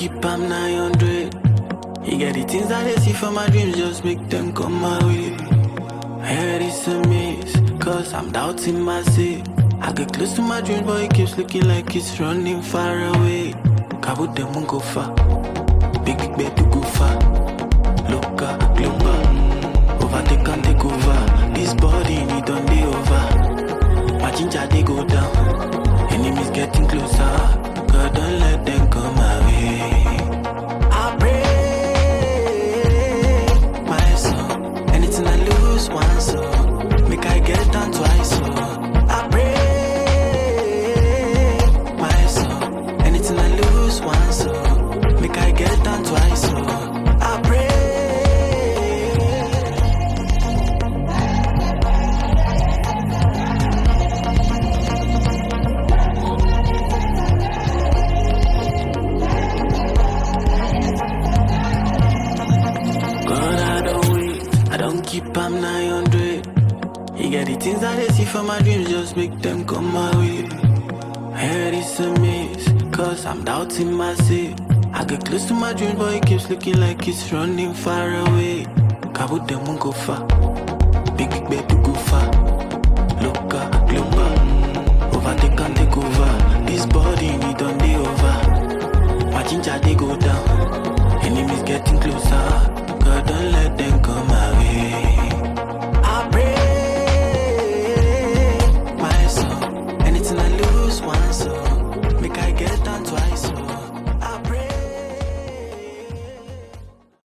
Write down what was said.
keep am 900. You get the things that they see from my dreams, just make them come my way. Head is a miss, cause I'm doubting myself. I get close to my dreams, but it keeps looking like it's running far away. Kabu them won't go far. Big bed to go far. Local, global. Overtake and take over. This body need on the over. My ginger they go down. Enemies getting closer. God don't let them come my way. I pray my soul. Anything I lose once, so make I get down twice, so I pray my soul. Anything I lose once, so make I get down twice, so I pray. Keep am 900. You get the things that they see from my dreams, just make them come my way. Head is a miss, cause I'm doubting myself. I get close to my dreams, but it keeps looking like it's running far away. Kabu them won't go far. Big bed to go far. Local, global. Overtake and take over. This body need on the over. My ginger they go down. Enemies getting closer. God don't let them come my way. I pray my soul. Anything I lose once, so make I get down twice.